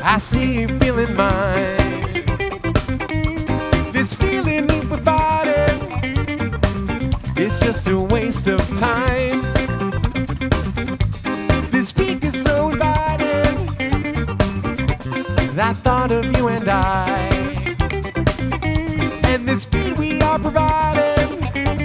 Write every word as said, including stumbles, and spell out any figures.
I see you feeling mine. This feeling we're providing, it's just a waste of time. This peak is so inviting, that thought of you and I, and the speed we are providing,